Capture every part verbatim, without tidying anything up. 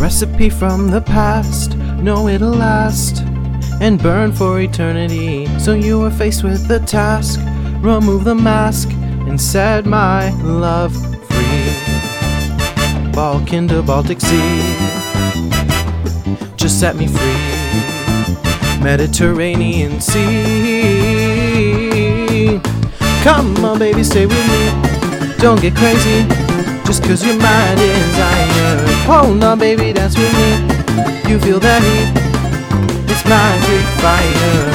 recipe from the past. No, it'll last and burn for eternity. So you are faced with the task. Remove the mask and set my love free. Balkan to Baltic Sea, just set me free. Mediterranean Sea. Come on baby, stay with me. Don't get crazy just cause you're my desire. Hold on baby, dance with me. You feel that heat, it's my Greek fire.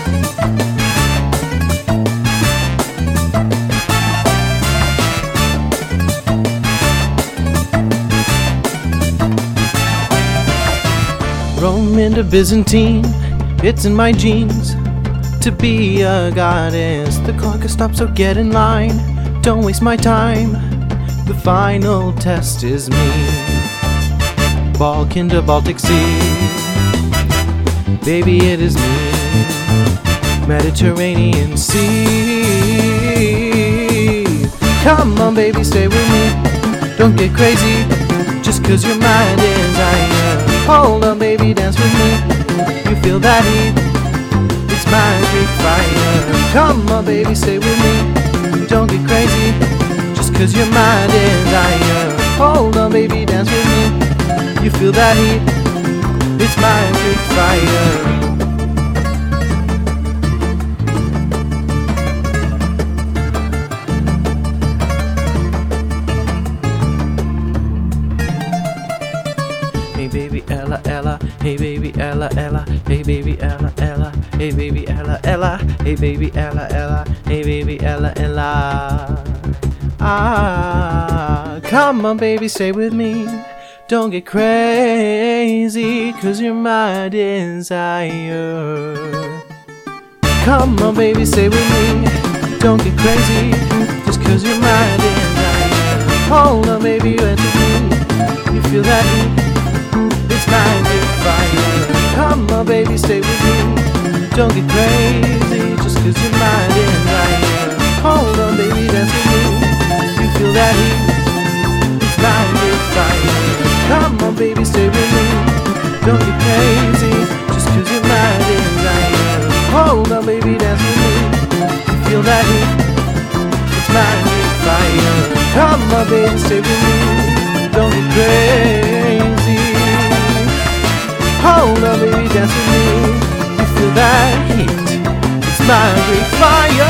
Roman to Byzantine, it's in my genes to be a goddess. The clock has stopped, so get in line. Don't waste my time, the final test is me. Balkan to Baltic Sea, baby it is me. Mediterranean Sea. Come on baby, stay with me. Don't get crazy just cause you're my desire. Hold on baby, dance with me. You feel that heat, it's my Greek fire. Come on baby, stay with me. Don't get crazy just cause you're my desire. Hold on baby, dance with me. You feel that heat, it's my Greek fire. Hey baby Ella Ella, hey baby Ella Ella, hey baby Ella Ella, hey baby Ella Ella, hey baby Ella Ella, hey baby Ella Ella. Ah, come on baby, stay with me. Don't get crazy cause you're my desire. Come on baby, stay with me. Don't get crazy just cause you're my desire. Hold on baby, you answer me. You feel that heat, it's my Greek fire. Come on baby, stay with me. Don't get crazy just cause you're my desire. Hold on baby, dance with me. You feel that heat, it's my Greek fire. Come on baby, stay with me. Don't get crazy just cause you're my desire. Hold on baby, dance with me. You feel that heat, it's my Greek fire. Come on baby, stay with me. Don't get crazy. Hold on baby, dance with me. You feel that heat, it's my Greek fire.